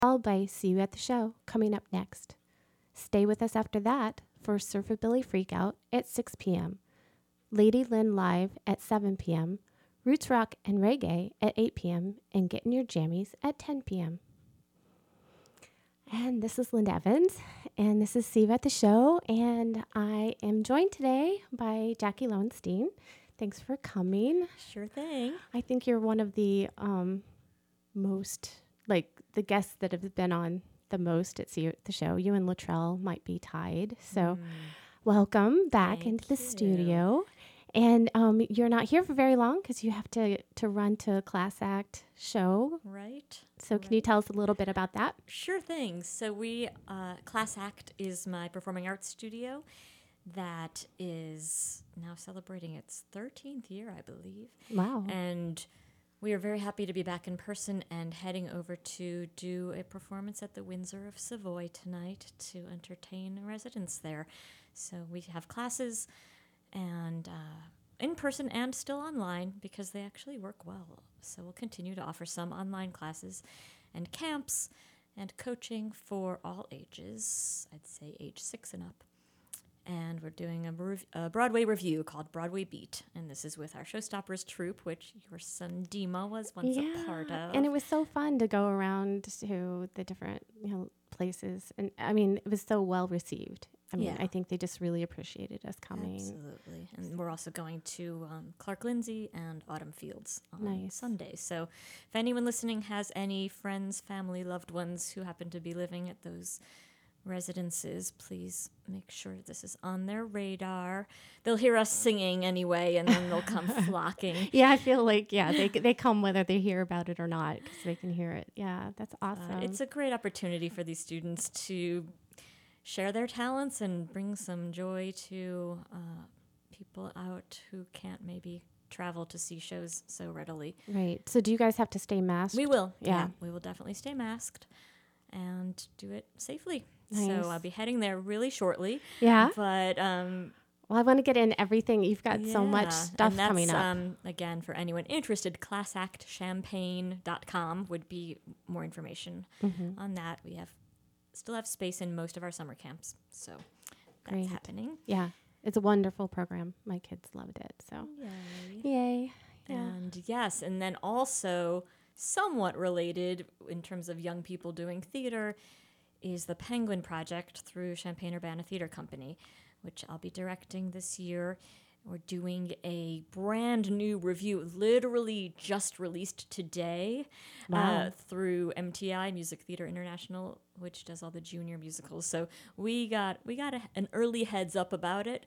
followed by See You at the Show coming up next. Stay with us after that for Surfabilly Freakout at 6 p.m., Lady Lynn Live at 7 p.m., Roots Rock and Reggae at 8 p.m., and Getting Your Jammies at 10 p.m. And this is Linda Evans, and this is See You at the Show, and I am joined today by Jackie Lowenstein. Thanks for coming. Sure thing. I think you're one of the most, like, the guests that have been on the most at See You at the Show. You and Latrell might be tied, so welcome back into the studio. And you're not here for very long because you have to run to a class act show. Right. So can you tell us a little bit about that? Sure thing. So Class Act is my performing arts studio that is now celebrating its 13th year, I believe. Wow. And we are very happy to be back in person and heading over to do a performance at the Windsor of Savoy tonight to entertain residents there. So we have classes and in person and still online because they actually work well. So we'll continue to offer some online classes and camps and coaching for all ages, I'd say age 6 and up. And we're doing a Broadway review called Broadway Beat. And this is with our Showstoppers troupe, which your son Dima was once a part of. And it was so fun to go around to the different places. And I mean, it was so well received. I mean, I think they just really appreciated us coming. Absolutely. And we're also going to Clark Lindsay and Autumn Fields on Sunday. So if anyone listening has any friends, family, loved ones who happen to be living at those residences, please make sure this is on their radar. They'll hear us singing anyway, and then they'll come flocking. Yeah, I feel like, they come whether they hear about it or not because they can hear it. Yeah, that's awesome. It's a great opportunity for these students to share their talents and bring some joy to people out who can't maybe travel to see shows so readily. Right. So do you guys have to stay masked? We will. Yeah. We will definitely stay masked and do it safely. Nice. So I'll be heading there really shortly. Yeah. But well, I want to get in everything. You've got so much stuff coming up. Again, for anyone interested, classactchampagne.com would be more information on that. We still have space in most of our summer camps, so that's happening. Yeah, it's a wonderful program. My kids loved it, so yay. Yeah. And yes, and then also somewhat related in terms of young people doing theater is the Penguin Project through Champaign-Urbana Theater Company, which I'll be directing this year. We're doing a brand new review, literally just released today, through MTI, Music Theater International, which does all the junior musicals. So we got an early heads up about it,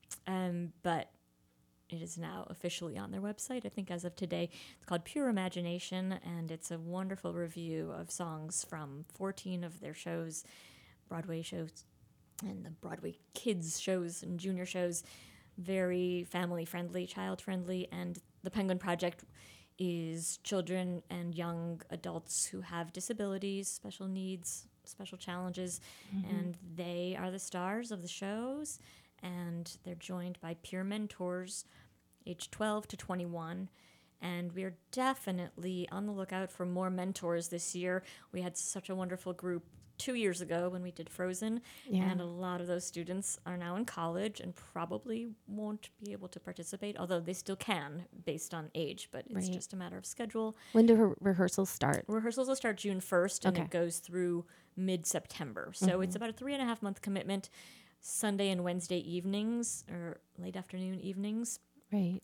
but it is now officially on their website, I think as of today. It's called Pure Imagination, and it's a wonderful review of songs from 14 of their shows, Broadway shows, and the Broadway kids shows and junior shows. Very family-friendly, child-friendly, and the Penguin Project is children and young adults who have disabilities, special needs, special challenges, and they are the stars of the shows, and they're joined by peer mentors age 12 to 21, and we're definitely on the lookout for more mentors this year. We had such a wonderful group 2 years ago when we did Frozen, and a lot of those students are now in college and probably won't be able to participate, although they still can based on age, but it's just a matter of schedule. When do rehearsals start? Rehearsals will start June 1st, and it goes through mid-September. So it's about a 3.5-month commitment, Sunday and Wednesday evenings, or late afternoon evenings. Right.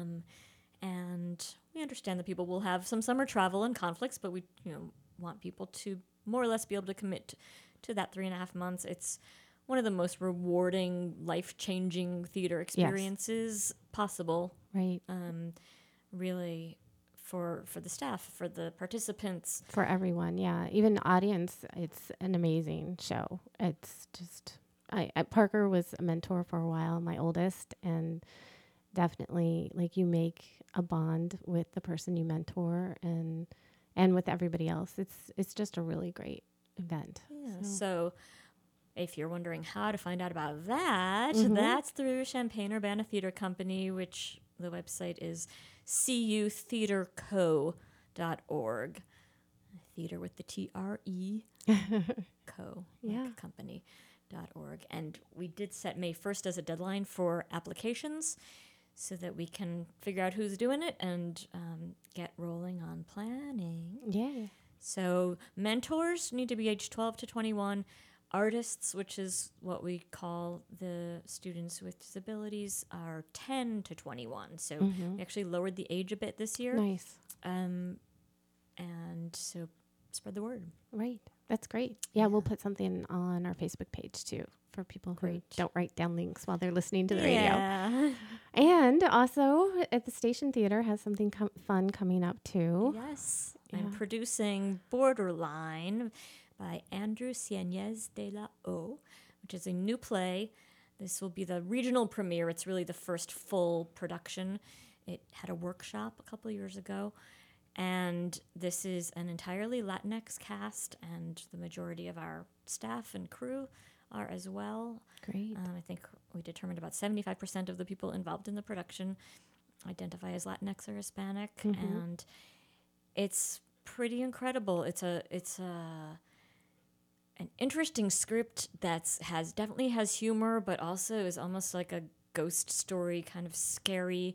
And we understand that people will have some summer travel and conflicts, but we want people to more or less be able to commit to that 3.5 months. It's one of the most rewarding, life-changing theater experiences possible. Right. Really, for the staff, for the participants. For everyone, yeah. Even the audience, it's an amazing show. It's just... Parker was a mentor for a while, my oldest, and definitely, like, you make a bond with the person you mentor and with everybody else. It's just a really great event. Yeah. So if you're wondering how to find out about that, that's through Champaign-Urbana Theater Company, which the website is cutheaterco.org. theater with the TRE co, Yeah. like company.org. And we did set May 1st as a deadline for applications so that we can figure out who's doing it and get rolling on planning. Yeah. So mentors need to be age 12 to 21. Artists, which is what we call the students with disabilities, are 10 to 21. So we actually lowered the age a bit this year. Nice. And so spread the word. Right. That's great. Yeah, we'll put something on our Facebook page too for people who Great. don't write down links while they're listening to the radio. Yeah. And also at the Station Theater has something fun coming up too. Yes. Yeah. I'm producing Borderline by Andrew Cienez de la O, which is a new play. This will be the regional premiere. It's really the first full production. It had a workshop a couple of years ago. And this is an entirely Latinx cast, and the majority of our staff and crew are as well. Great. I think we determined about 75% of the people involved in the production identify as Latinx or Hispanic, and it's pretty incredible. It's an interesting script definitely has humor, but also is almost like a ghost story, kind of scary.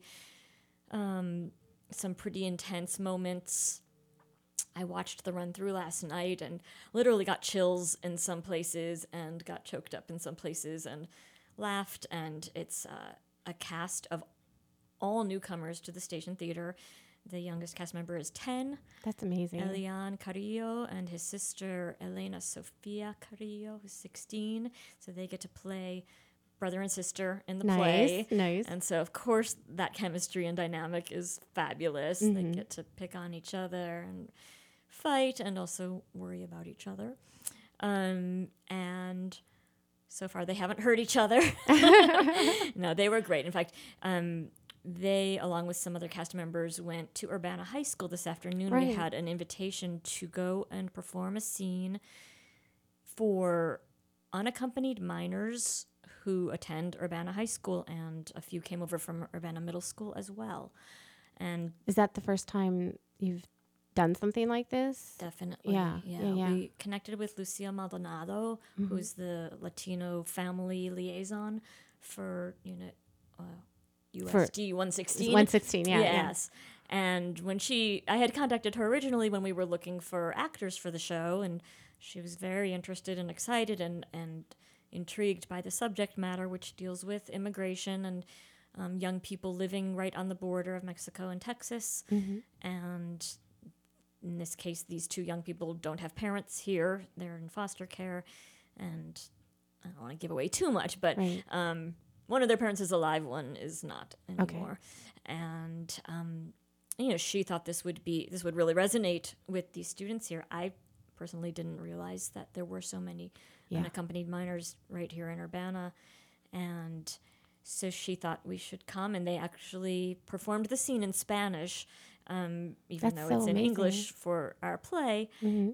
Some pretty intense moments. I watched the run through last night and literally got chills in some places and got choked up in some places and laughed. And it's a cast of all newcomers to the Station Theater. The youngest cast member is 10. That's amazing. Elian Carrillo and his sister Elena Sofia Carrillo, who's 16. So they get to play brother and sister in the play. Nice. And so, of course, that chemistry and dynamic is fabulous. They get to pick on each other and fight and also worry about each other. And so far, they haven't hurt each other. No, they were great. In fact, they, along with some other cast members, went to Urbana High School this afternoon. Right. We had an invitation to go and perform a scene for unaccompanied minors who attend Urbana High School, and a few came over from Urbana Middle School as well. And Is that the first time you've done something like this? definitely, Yeah. We connected with Lucia Maldonado, who's the Latino family liaison for Unit USD 116. 116, yeah. Yes. And when I had contacted her originally when we were looking for actors for the show, and she was very interested and excited and intrigued by the subject matter, which deals with immigration and young people living right on the border of Mexico and Texas. And in this case, these two young people don't have parents here. They're in foster care. And I don't want to give away too much, but Right. One of their parents is alive, one is not anymore. And she thought this would really resonate with these students here. I personally didn't realize that there were so many unaccompanied minors right here in Urbana. And so she thought we should come, and they actually performed the scene in Spanish, even That's though so it's in amazing. English for our play.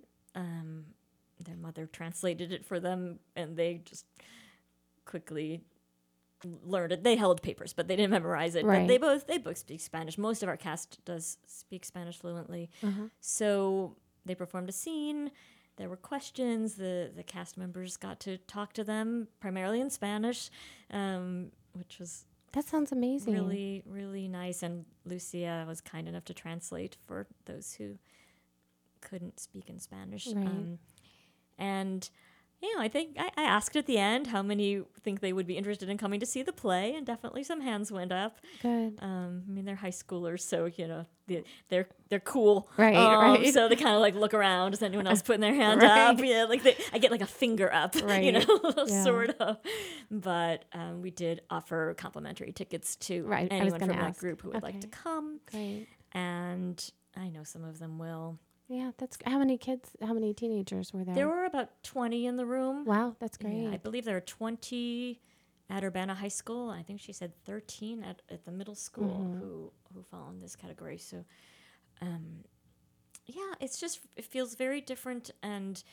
Their mother translated it for them, and they just quickly learned it. They held papers, but they didn't memorize it. Right. But they both speak Spanish. Most of our cast does speak Spanish fluently. So they performed a scene. There were questions. The cast members got to talk to them primarily in Spanish, which was That sounds amazing. really, really nice. And Lucia was kind enough to translate for those who couldn't speak in Spanish. Right. And I think I asked at the end how many think they would be interested in coming to see the play, and definitely some hands went up. Good. They're high schoolers, so they're cool, Right. So they kind of like look around. Is anyone else putting their hand Right. up? Yeah, I get like a finger up, Right. Yeah. sort of. But we did offer complimentary tickets to Right. I was anyone from gonna that ask. group who would like Okay. to come, Great. and I know some of them will. Yeah, how many teenagers were there? There were about 20 in the room. Wow, that's great. Yeah, I believe there are 20 at Urbana High School. I think she said 13 at the middle school who fall in this category. So, it feels very different. And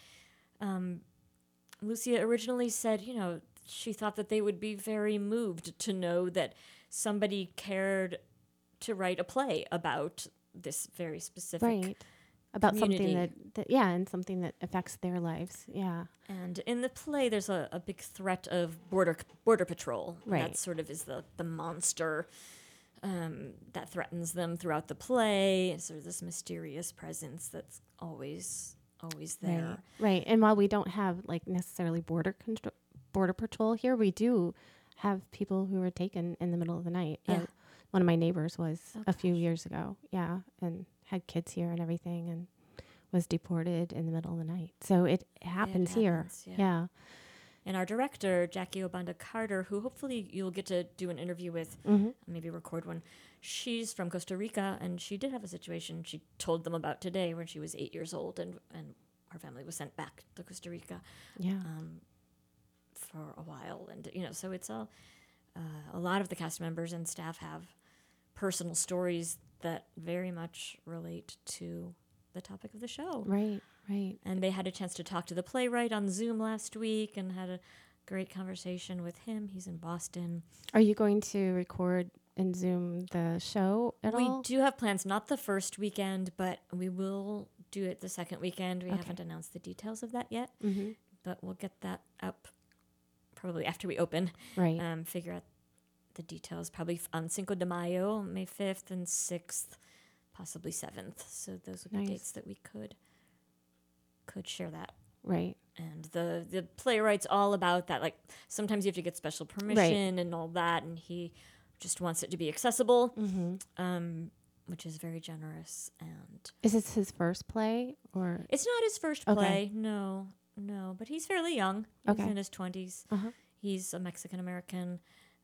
Lucia originally said, she thought that they would be very moved to know that somebody cared to write a play about this very specific Right. about community. something that and something that affects their lives. Yeah. And in the play, there's a big threat of border patrol. Right. That sort of is the monster that threatens them throughout the play. It's sort of this mysterious presence that's always there. Right. And while we don't have like necessarily border patrol here, we do have people who were taken in the middle of the night. Yeah. One of my neighbors was Oh, a few years ago. Yeah. And had kids here and everything and was deported in the middle of the night. So it happens here. Yeah. And our director, Jackie Obanda Carter, who hopefully you'll get to do an interview with, maybe record one. She's from Costa Rica, and she did have a situation she told them about today when she was 8 years old, and her family was sent back to Costa Rica for a while. And, so it's a lot of the cast members and staff have personal stories that very much relate to the topic of the show. Right. And they had a chance to talk to the playwright on Zoom last week and had a great conversation with him. He's in Boston. Are you going to record and Zoom the show at all? We do have plans, not the first weekend, but we will do it the second weekend. We haven't announced the details of that yet, but we'll get that up probably after we open. Right. Figure out the details probably on Cinco de Mayo, May 5th and 6th, possibly 7th. So those would be dates that we could share that. Right. And the playwright's all about that. Like, sometimes you have to get special permission and all that, and he just wants it to be accessible, which is very generous. And is this his first play, or it's not his first play? No, but he's fairly young. He's in his 20s. He's a Mexican American,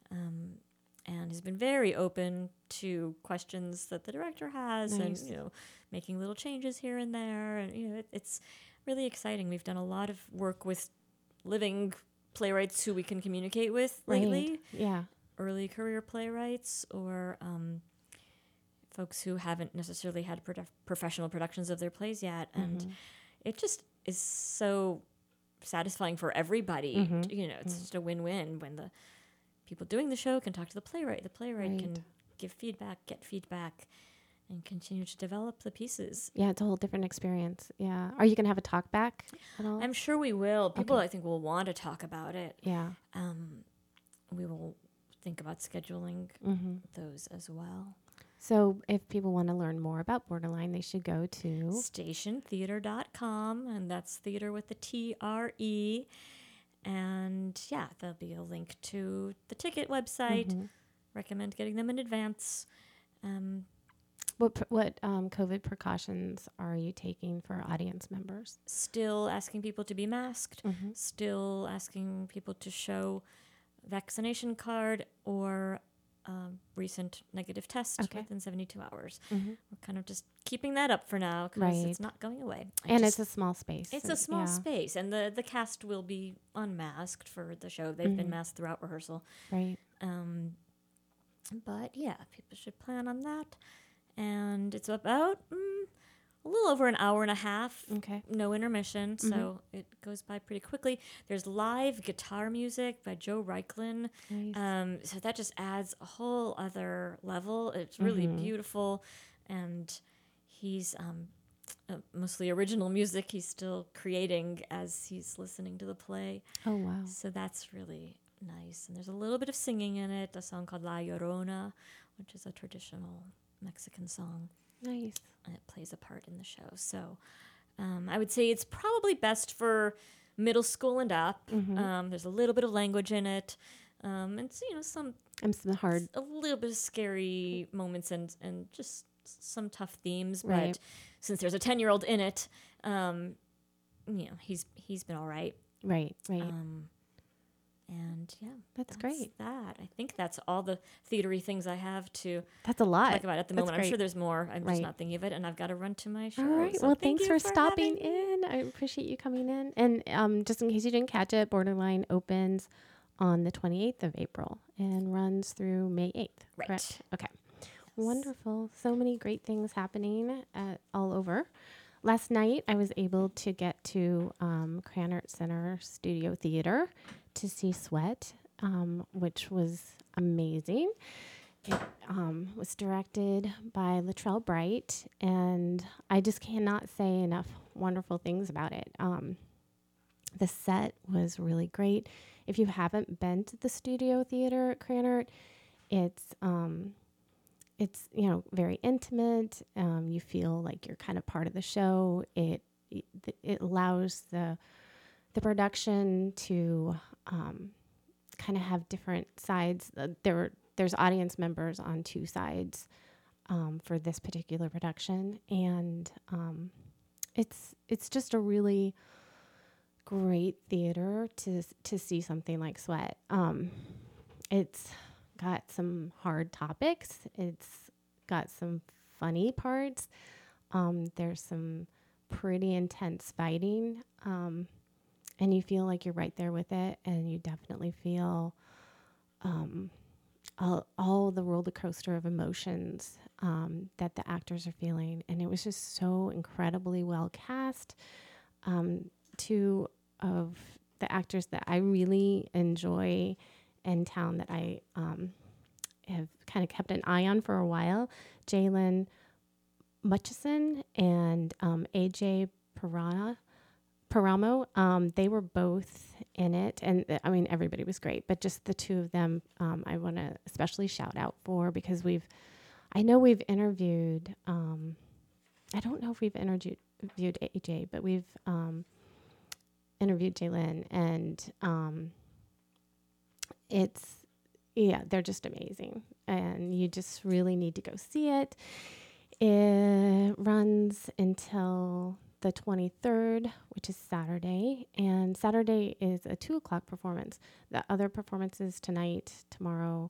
and he's been very open to questions that the director has, and making little changes here and there, and it's really exciting. We've done a lot of work with living playwrights who we can communicate with lately. Yeah. Early career playwrights or folks who haven't necessarily had professional productions of their plays yet. And it just is so satisfying for everybody. It's just a win-win when the people doing the show can talk to the playwright. The playwright can give feedback, get feedback, and continue to develop the pieces. Yeah, it's a whole different experience. Yeah. Are you going to have a talk back at all? I'm sure we will. People, I think, will want to talk about it. Yeah. We will think about scheduling those as well. So if people want to learn more about Borderline, they should go to stationtheater.com, and that's theater with the TRE. And there'll be a link to the ticket website. Recommend getting them in advance. What COVID precautions are you taking for audience members? Still asking people to be masked. Still asking people to show vaccination card or recent negative test within 72 hours. We're kind of just keeping that up for now because it's not going away. It's a small space. It's a small space, and the cast will be unmasked for the show. They've been masked throughout rehearsal. Right. But people should plan on that. And it's about a little over an hour and a half. Okay. No intermission, so it goes by pretty quickly. There's live guitar music by Joe Reichlin. Nice. So that just adds a whole other level. It's really beautiful. And he's mostly original music he's still creating as he's listening to the play. Oh, wow. So that's really nice. And there's a little bit of singing in it, a song called La Llorona, which is a traditional Mexican song. Nice. And it plays a part in the show. So I would say it's probably best for middle school and up. There's a little bit of language in it. And some a little bit of scary moments and just some tough themes. Right. But since there's a 10-year-old in it, he's been all right. Right. And that's great. That I think that's all the theatery things I have to. That's a lot. Talk about at the moment. I'm sure there's more. I'm just not thinking of it, and I've got to run to my show. All right. So well, thanks for stopping in. I appreciate you coming in. And just in case you didn't catch it, Borderline opens on the 28th of April and runs through May 8th. Right. Correct? Okay. Yes. Wonderful. So many great things happening all over. Last night, I was able to get to Krannert Center Studio Theater to see Sweat, which was amazing. It was directed by Latrell Bright, and I just cannot say enough wonderful things about it. The set was really great. If you haven't been to the Studio Theater at Cranert, it's very intimate. You feel like you're kind of part of the show. It allows the production to kind of have different sides. There's audience members on two sides for this particular production, and it's just a really great theater to see something like Sweat. It's got some hard topics. It's got some funny parts. There's some pretty intense fighting. And you feel like you're right there with it, and you definitely feel all the roller coaster of emotions that the actors are feeling. And it was just so incredibly well cast. Two of the actors that I really enjoy in town that I have kind of kept an eye on for a while, Jalen Mutchison and AJ Paramo, they were both in it, and I mean everybody was great, but just the two of them, I want to especially shout out for, because I know we've interviewed, I don't know if we've interviewed AJ, but we've interviewed Jalen, and they're just amazing, and you just really need to go see it. It runs until the 23rd, which is Saturday, and Saturday is a 2:00 performance. The other performances tomorrow,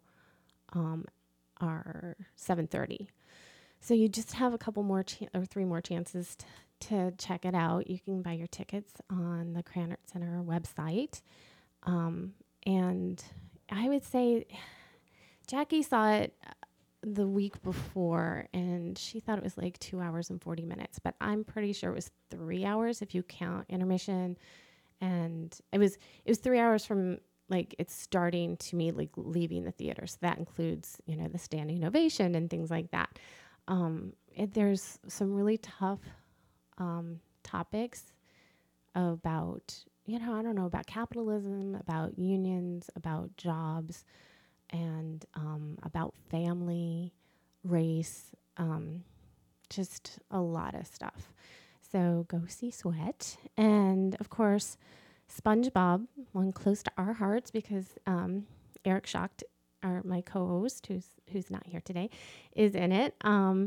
are 7:30. So you just have a couple more or three more chances to check it out. You can buy your tickets on the Cranert Center website, and I would say Jackie saw it the week before, and she thought it was like 2 hours and 40 minutes, but I'm pretty sure it was 3 hours if you count intermission. And it was 3 hours from like it's starting to me, like leaving the theater. So that includes, the standing ovation and things like that. There's some really tough topics about, I don't know, about capitalism, about unions, about jobs, and about family, race, just a lot of stuff. So go see Sweat. And of course, SpongeBob, one close to our hearts, because Eric Schacht, my co-host, who's not here today, is in it.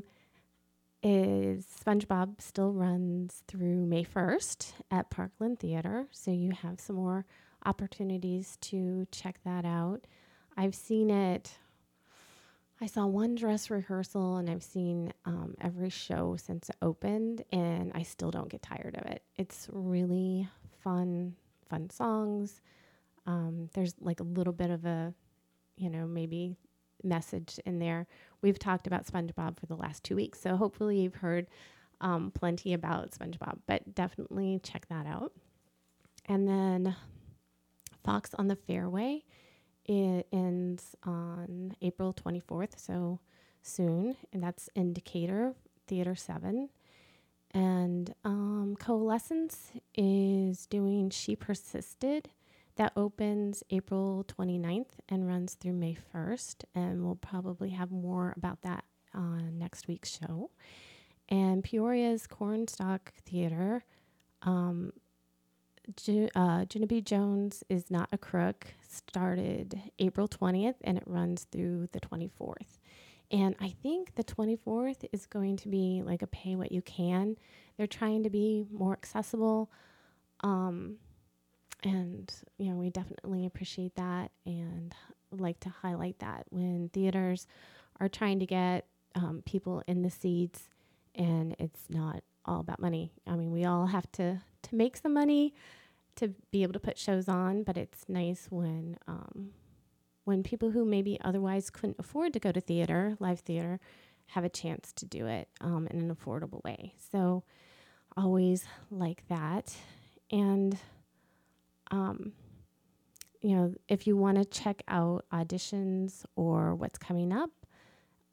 Is SpongeBob still runs through May 1st at Parkland Theater. So you have some more opportunities to check that out. I've seen it. I saw one dress rehearsal, and I've seen every show since it opened, and I still don't get tired of it. It's really fun songs. There's like a little bit of a, maybe message in there. We've talked about SpongeBob for the last 2 weeks, so hopefully you've heard plenty about SpongeBob, but definitely check that out. And then Fox on the Fairway. It ends on April 24th, so soon, and that's in Decatur, Theater 7. And Coalescence is doing She Persisted. That opens April 29th and runs through May 1st, and we'll probably have more about that on next week's show. And Peoria's Cornstalk Theater, Genevieve Jones is Not a Crook, started April 20th, and it runs through the 24th. And I think the 24th is going to be like a pay what you can. They're trying to be more accessible. And, we definitely appreciate that and like to highlight that when theaters are trying to get people in the seats, and it's not all about money. I mean, we all have to make some money to be able to put shows on, but it's nice when people who maybe otherwise couldn't afford to go to live theater, have a chance to do it in an affordable way. So always like that. And, if you want to check out auditions or what's coming up,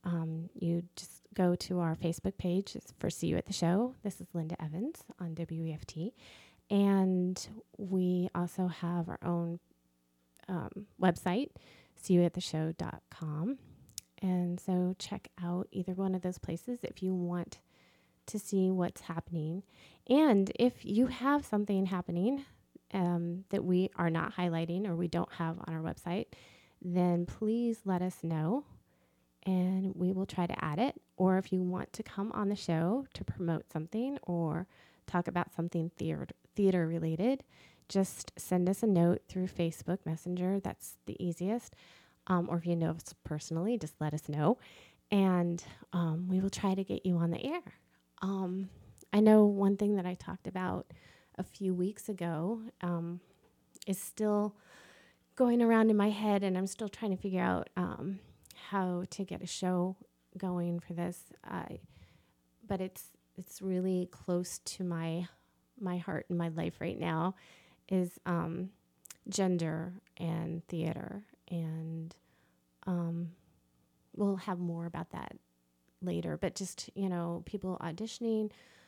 you just go to our Facebook page for See You at the Show. This is Linda Evans on WEFT. And we also have our own website, seeyouattheshow.com. And so check out either one of those places if you want to see what's happening. And if you have something happening that we are not highlighting or we don't have on our website, then please let us know and we will try to add it. Or if you want to come on the show to promote something or talk about something theater related, just send us a note through Facebook Messenger. That's the easiest. Or if you know us personally, just let us know. And we will try to get you on the air. I know one thing that I talked about a few weeks ago is still going around in my head, and I'm still trying to figure out how to get a show going for this. But it's really close to my heart and my life right now is gender and theater. And we'll have more about that later. But just, people auditioning,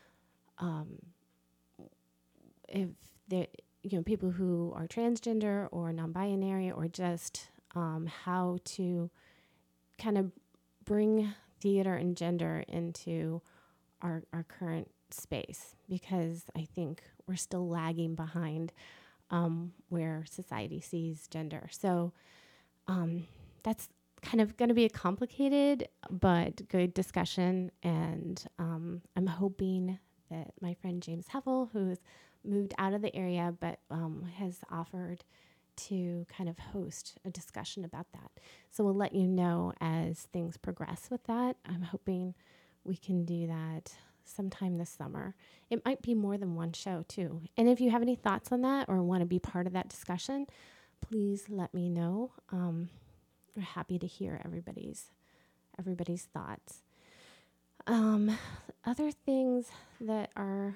if they, people who are transgender or non-binary, or just how to kind of bring theater and gender into our current space, because I think we're still lagging behind where society sees gender. So that's kind of going to be a complicated but good discussion. And I'm hoping that my friend James Heffel, who's moved out of the area but has offered to kind of host a discussion about that. So we'll let you know as things progress with that. I'm hoping we can do that sometime this summer. It might be more than one show too. And if you have any thoughts on that or want to be part of that discussion, please let me know. We're happy to hear everybody's thoughts. Other things that are,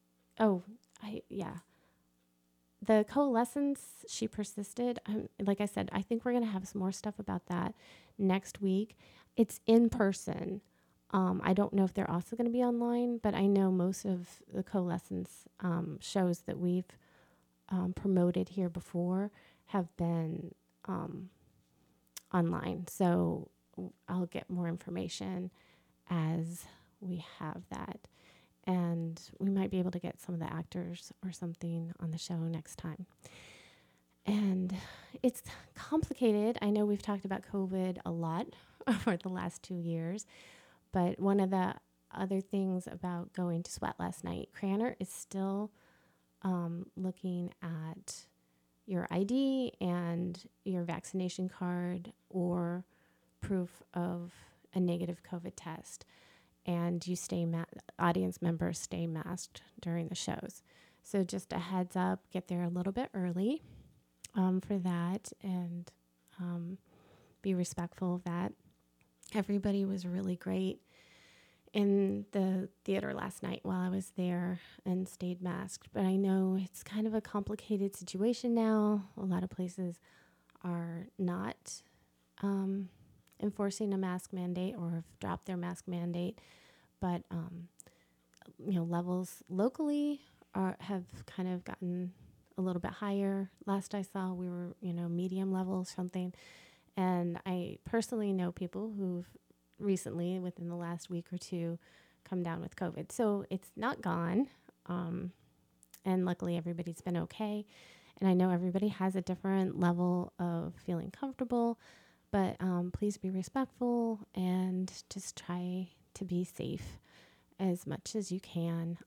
the coalescence, She Persisted. Like I said, I think we're going to have some more stuff about that next week. It's in person. I don't know if they're also going to be online, but I know most of the coalescence shows that we've promoted here before have been online. So I'll get more information as we have that. And we might be able to get some of the actors or something on the show next time. And it's complicated. I know we've talked about COVID a lot over the last 2 years, but one of the other things about going to SWET last night, Cranor is still looking at your ID and your vaccination card or proof of a negative COVID test. And you stay, audience members stay masked during the shows. So just a heads up, get there a little bit early for that, and be respectful of that. Everybody was really great in the theater last night while I was there and stayed masked. But I know it's kind of a complicated situation now. A lot of places are not enforcing a mask mandate or have dropped their mask mandate. But, levels locally have kind of gotten a little bit higher. Last I saw, we were, medium level something. And I personally know people who've recently, within the last week or two, come down with COVID. So it's not gone. And luckily everybody's been okay. And I know everybody has a different level of feeling comfortable, but please be respectful and just try to be safe as much as you can.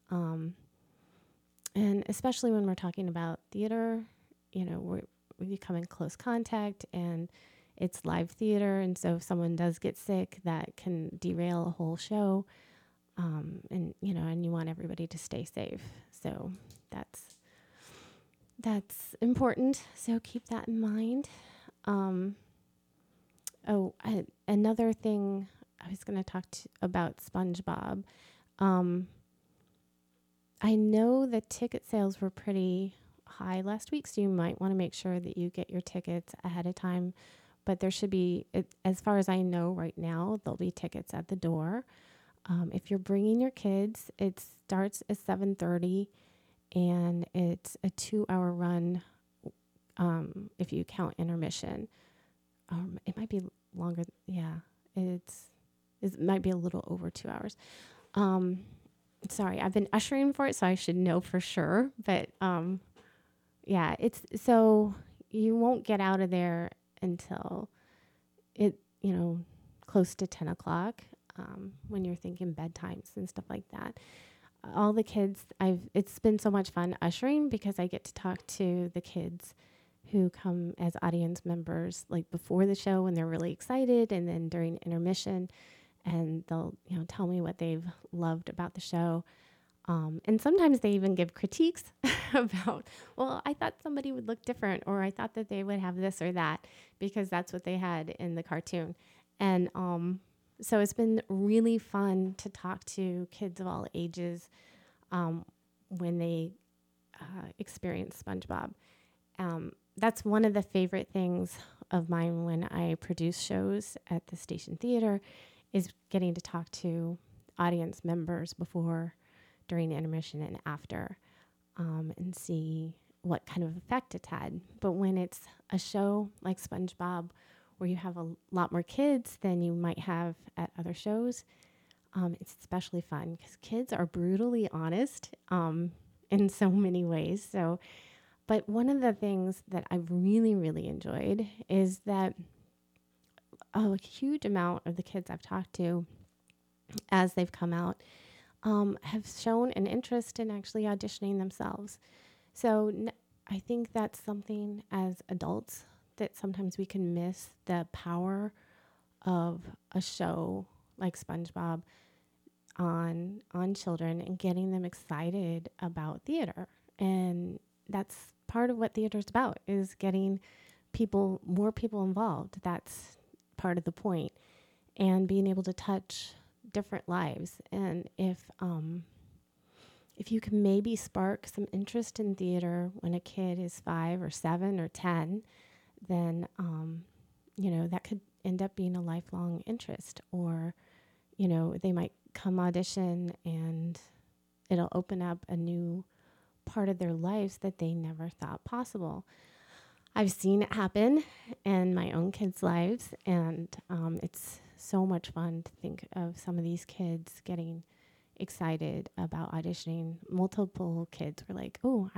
And especially when we're talking about theater, we become in close contact and it's live theater. And so if someone does get sick, that can derail a whole show. And you want everybody to stay safe. So that's important. So keep that in mind. Another thing I was going to talk about SpongeBob. I know the ticket sales were pretty high last week, so you might want to make sure that you get your tickets ahead of time but there should be, as far as I know right now, there'll be tickets at the door. If you're bringing your kids, it starts at 7:30, and it's a 2-hour run. If you count intermission, it might be longer. Yeah, it might be a little over 2 hours. Sorry, I've been ushering for it, so I should know for sure. But yeah, it's so you won't get out of there until close to 10 o'clock. When you're thinking bedtimes and stuff like that. All the kids, it's been so much fun ushering because I get to talk to the kids who come as audience members, like before the show when they're really excited, and then during intermission, and they'll tell me what they've loved about the show. And sometimes they even give critiques about, well, I thought somebody would look different, or I thought that they would have this or that, because that's what they had in the cartoon. And so it's been really fun to talk to kids of all ages when they experience SpongeBob. That's one of the favorite things of mine when I produce shows at the Station Theater, is getting to talk to audience members before, during intermission, and after, and see what kind of effect it's had. But when it's a show like SpongeBob, where you have a lot more kids than you might have at other shows, it's especially fun because kids are brutally honest in so many ways. But one of the things that I've really, really enjoyed is that a huge amount of the kids I've talked to as they've come out have shown an interest in actually auditioning themselves. So I think that's something as adults that sometimes we can miss, the power of a show like SpongeBob on children and getting them excited about theater. And that's part of what theater is about, is getting more people involved. That's part of the point. And being able to touch different lives. And if you can maybe spark some interest in theater when a kid is 5 or 7 or 10, then, that could end up being a lifelong interest. Or, they might come audition and it'll open up a new part of their lives that they never thought possible. I've seen it happen in my own kids' lives, and it's so much fun to think of some of these kids getting excited about auditioning. Multiple kids were like, oh,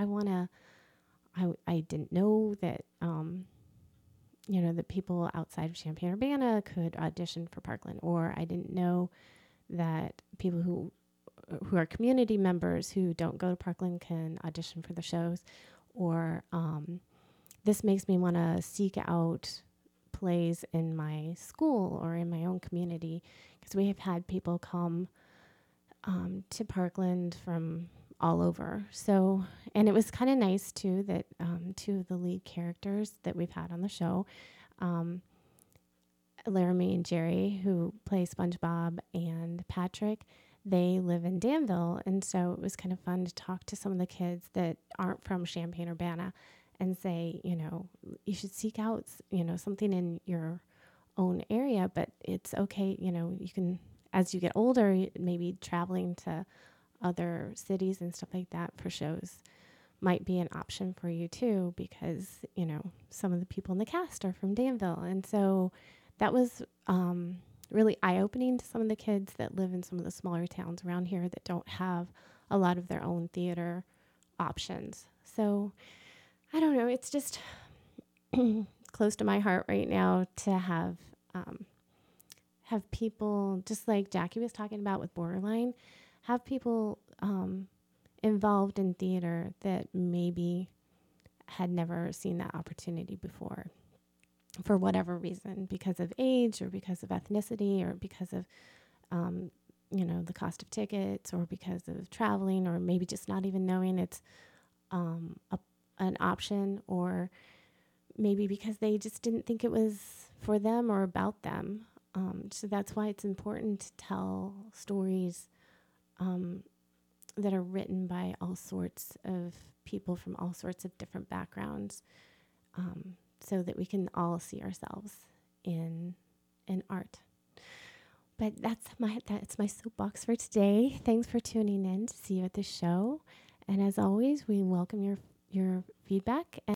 I didn't know that, that people outside of Champaign-Urbana could audition for Parkland, or I didn't know that people who are community members who don't go to Parkland can audition for the shows, or this makes me want to seek out plays in my school or in my own community, because we have had people come to Parkland from all over. So, and it was kind of nice too that 2 of the lead characters that we've had on the show, Laramie and Jerry, who play SpongeBob, and Patrick, they live in Danville. And so it was kind of fun to talk to some of the kids that aren't from Champaign-Urbana and say, you should seek out, something in your own area, but it's okay. You can, as you get older, maybe traveling to other cities and stuff like that for shows might be an option for you too, because, some of the people in the cast are from Danville. And so that was really eye-opening to some of the kids that live in some of the smaller towns around here that don't have a lot of their own theater options. So I don't know, it's just close to my heart right now to have people, just like Jackie was talking about with Borderline, have people involved in theater that maybe had never seen that opportunity before, for whatever reason, because of age or because of ethnicity or because of, the cost of tickets, or because of traveling, or maybe just not even knowing it's an option, or maybe because they just didn't think it was for them or about them. So that's why it's important to tell stories that are written by all sorts of people from all sorts of different backgrounds, so that we can all see ourselves in art. But that's my soapbox for today. Thanks for tuning in to see you at the show. And as always, we welcome your feedback.